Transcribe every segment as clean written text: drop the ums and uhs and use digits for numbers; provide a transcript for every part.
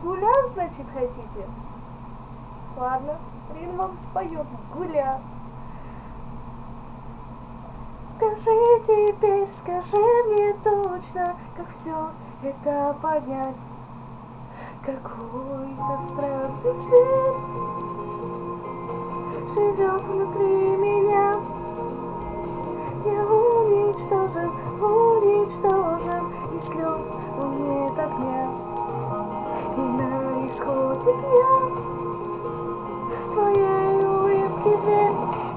Гуля, значит, хотите? Ладно, Рин вам споет Гуля. Скажи теперь, скажи мне точно, как все это понять. Какой-то странный зверь живет внутри меня. Я уничтожен, и слез нет огня. И на исходе дня твоей улыбки дверь.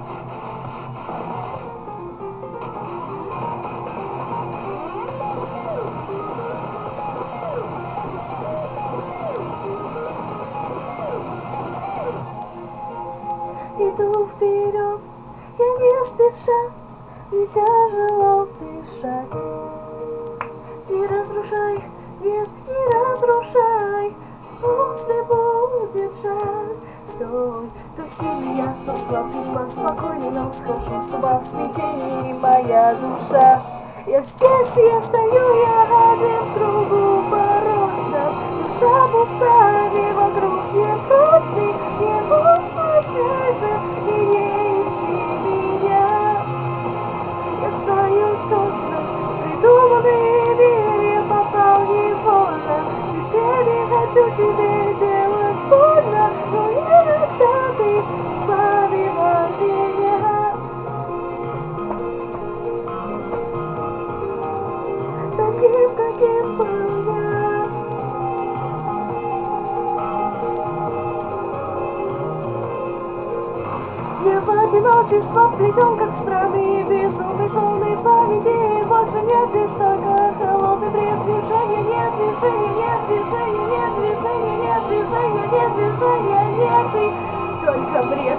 Иду вперед, я не спеша, не тяжело дышать. Не разрушай, нет, не разрушай, после будет жаль. Стой, то сильный я, то слаб, весьма спокойный, но схожу с ума в смятении моя душа. Я здесь, я стою, я один в кругу порочном, душа пуста, и вокруг непрочный, не услышишь же, и не ищи меня. Я знаю точно, придуманный мир я попал невольно. Теперь не хочу тебе делать больно, но иногда ты спалила меня. Таким, каким был я. Я в одиночество вплетен, как в странный безумный сонной памяти. Больше нет лишь только холодный бред. Движения нет, движения нет, движения нет, движения нет, движения нет, движения нет, и только бред.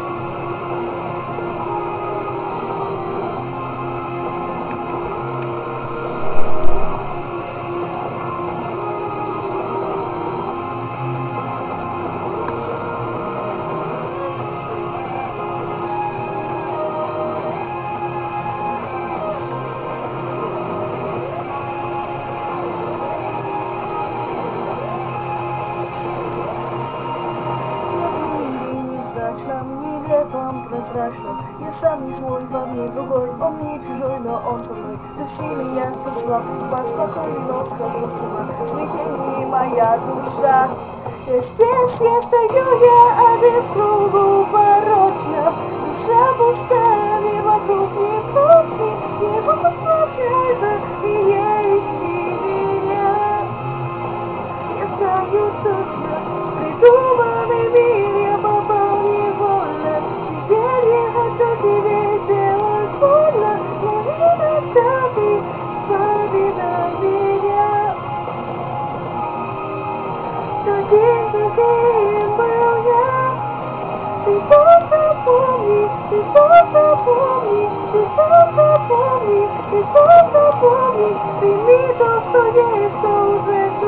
Нелепом, прозрачном. Я сам не свой, во мне другой. Он не чужой, но он со мной. То сильный я, то слаб, весьма спокойный, но схожу с ума. В смятении моя душа. Я здесь, я стою, я один в кругу порочном. Душа пустая, мир вокруг непрочный. Не услышишь же, и не ищи меня. Я знаю точно, придуманный мир я попал невольно. Теперь я хочу тебе делать больно, но иногда ты вспоминай меня. Таким, каким был я. Ты только помни, ты только помни, ты только помни, ты только помни. Прими то, что есть, что уже